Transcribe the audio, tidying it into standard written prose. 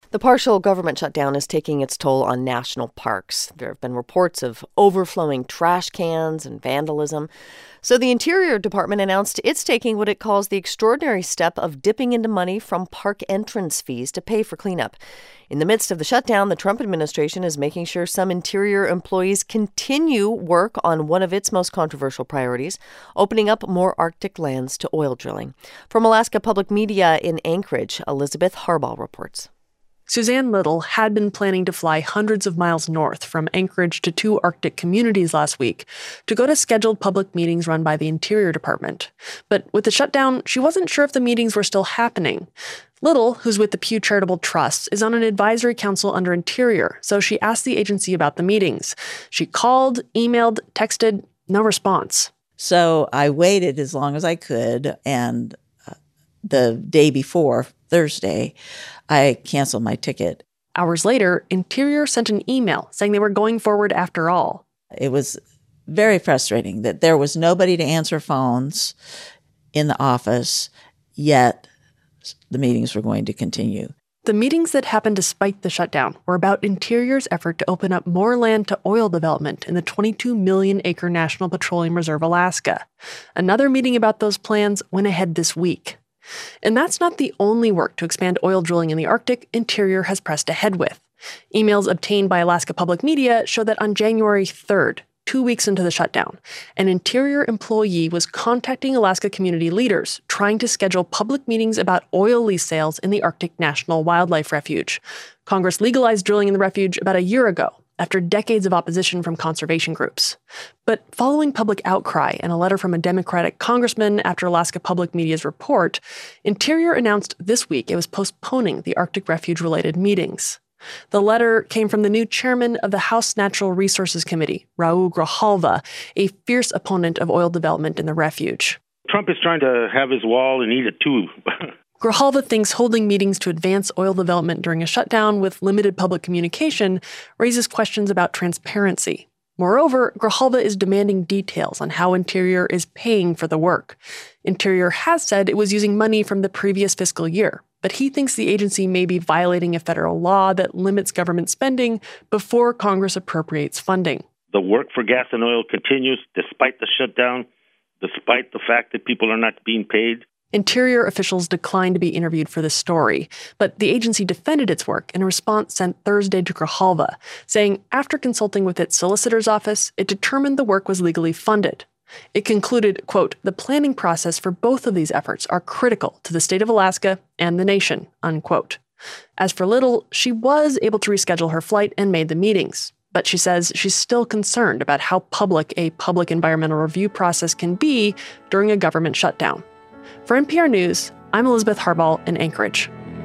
The partial government shutdown is taking its toll on national parks. There have been reports of overflowing trash cans and vandalism. So the Interior Department announced it's taking what it calls the extraordinary step of dipping into money from park entrance fees to pay for cleanup. In the midst of the shutdown, the Trump administration is making sure some Interior employees continue work on one of its most controversial priorities, opening up more Arctic lands to oil drilling. From Alaska Public Media in Anchorage, Elizabeth Harbaugh reports. Suzanne Little had been planning to fly hundreds of miles north from Anchorage to 2 Arctic communities last week to go to scheduled public meetings run by the Interior Department. But with the shutdown, she wasn't sure if the meetings were still happening. Little, who's with the Pew Charitable Trust, is on an advisory council under Interior, so she asked the agency about the meetings. She called, emailed, texted, no response. So I waited as long as I could, and the day before, Thursday, I canceled my ticket. Hours later, Interior sent an email saying they were going forward after all. It was very frustrating that there was nobody to answer phones in the office, yet the meetings were going to continue. The meetings that happened despite the shutdown were about Interior's effort to open up more land to oil development in the 22 million-acre National Petroleum Reserve, Alaska. Another meeting about those plans went ahead this week. And that's not the only work to expand oil drilling in the Arctic Interior has pressed ahead with. Emails obtained by Alaska Public Media show that on January 3rd, 2 weeks into the shutdown, an Interior employee was contacting Alaska community leaders, trying to schedule public meetings about oil lease sales in the Arctic National Wildlife Refuge. Congress legalized drilling in the refuge about a year ago, after decades of opposition from conservation groups. But following public outcry and a letter from a Democratic congressman after Alaska Public Media's report, Interior announced this week it was postponing the Arctic Refuge-related meetings. The letter came from the new chairman of the House Natural Resources Committee, Raul Grijalva, a fierce opponent of oil development in the refuge. Trump is trying to have his wall and eat it too. Grijalva thinks holding meetings to advance oil development during a shutdown with limited public communication raises questions about transparency. Moreover, Grijalva is demanding details on how Interior is paying for the work. Interior has said it was using money from the previous fiscal year, but he thinks the agency may be violating a federal law that limits government spending before Congress appropriates funding. The work for gas and oil continues despite the shutdown, despite the fact that people are not being paid. Interior officials declined to be interviewed for this story, but the agency defended its work in a response sent Thursday to Grijalva, saying after consulting with its solicitor's office, it determined the work was legally funded. It concluded, quote, "The planning process for both of these efforts are critical to the state of Alaska and the nation," unquote. As for Little, she was able to reschedule her flight and made the meetings, but she says she's still concerned about how public a public environmental review process can be during a government shutdown. For NPR News, I'm Elizabeth Harbaugh in Anchorage.